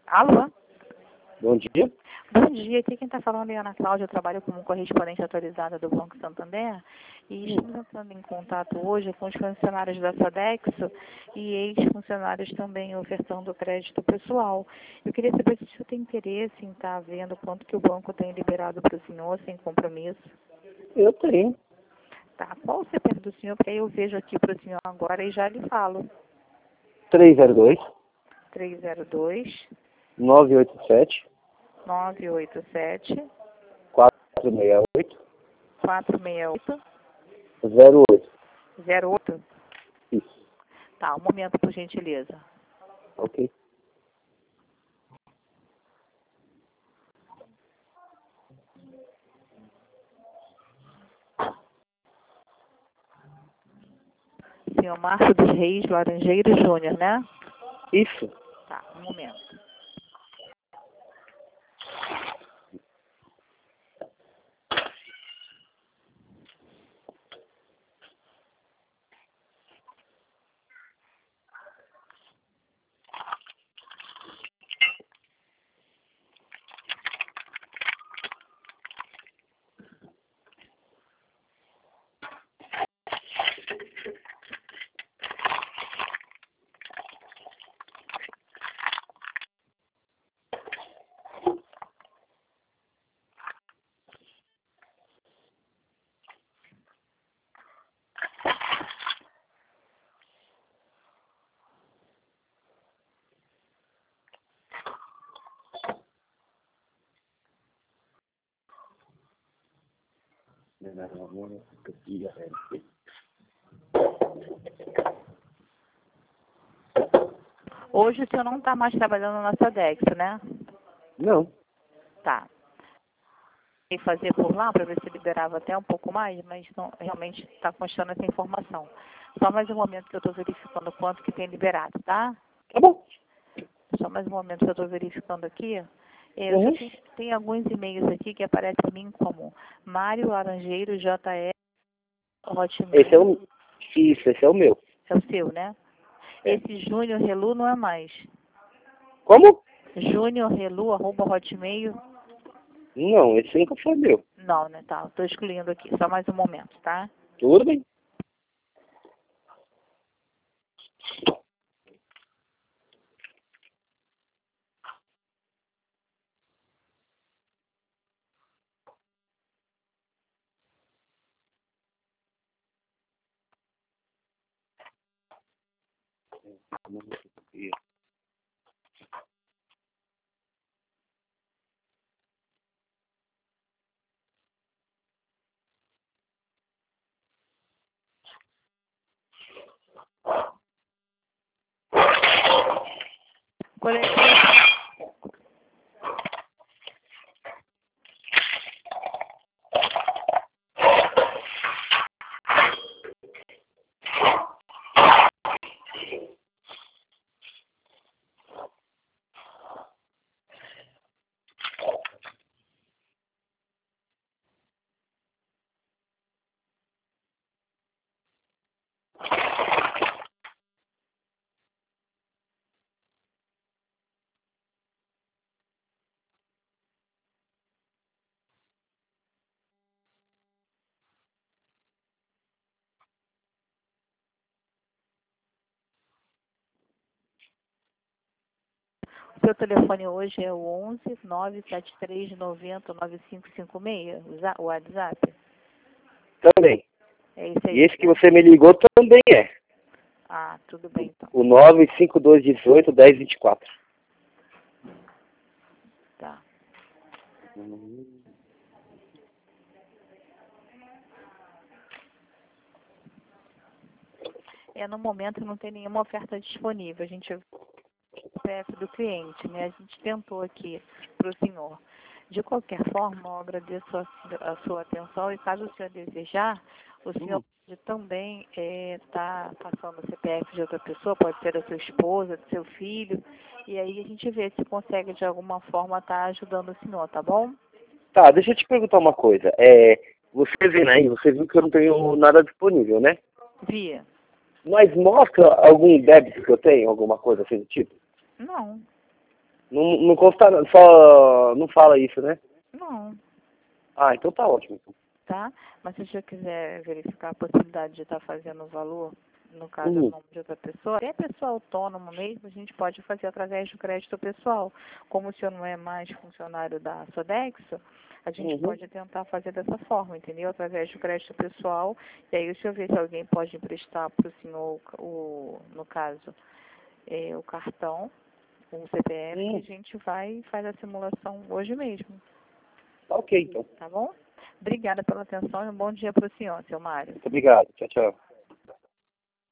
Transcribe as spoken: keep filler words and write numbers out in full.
Alô? Bom dia. Bom dia, aqui quem está falando é a Ana Cláudia, eu trabalho como correspondente autorizada do Banco Santander e estamos entrando em contato hoje com os funcionários da Sodexo e ex-funcionários também ofertando crédito pessoal. Eu queria saber se o senhor tem interesse em estar vendo quanto que o banco tem liberado para o senhor sem compromisso. Eu tenho. Tá, qual o C P F do senhor? Porque aí eu vejo aqui para o senhor agora e já lhe falo. três zero dois, três zero dois, nove oito sete, nove oito sete, quatro seis oito, quatro seis oito, zero oito. zero oito. Isso. Tá, um momento, por gentileza. Ok. Senhor Márcio dos Reis Laranjeiro Júnior, né? Isso. Tá, um momento. Hoje o senhor não está mais trabalhando na Sodexo, né? Não. Tá. E fazer por lá para ver se liberava até um pouco mais, mas não, realmente está constando essa informação. Só mais um momento que eu estou verificando quanto que tem liberado, tá? Tá bom. Só mais um momento que eu estou verificando aqui. É, Uhum. tem, tem alguns e-mails aqui que aparecem para mim como Mário Laranjeiro J R Hotmail. Esse é o... Isso, esse é o meu. É o seu, né? É. Esse Júnior Relu não é mais. Como? Júnior Relu, arroba Hotmail. Não, esse nunca foi meu. Não, né? Tá, estou excluindo aqui. Só mais um momento, tá? Tudo bem. Coletivo. O seu telefone hoje é o onze, nove sete três, noventa, nove cinco cinco seis, o za- o WhatsApp? Também. É isso aí. E esse que você me ligou também é. Ah, tudo bem então. O nove cinco dois um oito, um zero dois quatro. Tá. É, no momento não tem nenhuma oferta disponível. A gente C P F do cliente, né? A gente tentou aqui para o senhor. De qualquer forma, eu agradeço a, a sua atenção e caso o senhor desejar, o senhor pode também estar passando o C P F de outra pessoa, pode ser da sua esposa, do seu filho, e aí a gente vê se consegue de alguma forma estar ajudando o senhor, tá bom? Tá, deixa eu te perguntar uma coisa. É, você vendo aí, você viu que eu não tenho nada disponível, né? Via? Mas mostra algum débito que eu tenho, alguma coisa assim do tipo? Não. Não, não consta, só não fala isso, né? Não, Ah, então tá ótimo. tá? Mas se você quiser verificar a possibilidade de estar fazendo o valor, no caso, Uhum. o nome de outra pessoa, até pessoa autônoma mesmo, a gente pode fazer através do crédito pessoal. Como o senhor não é mais funcionário da Sodexo, a gente Uhum. pode tentar fazer dessa forma, entendeu? Através do crédito pessoal. E aí o senhor vê se alguém pode emprestar para o senhor, o, no caso, é, o cartão, o C P F, Hum. e a gente vai e faz a simulação hoje mesmo. Tá ok, então. Tá bom? Obrigada pela atenção e um bom dia para o senhor, seu Mário. Muito obrigado. Tchau, tchau.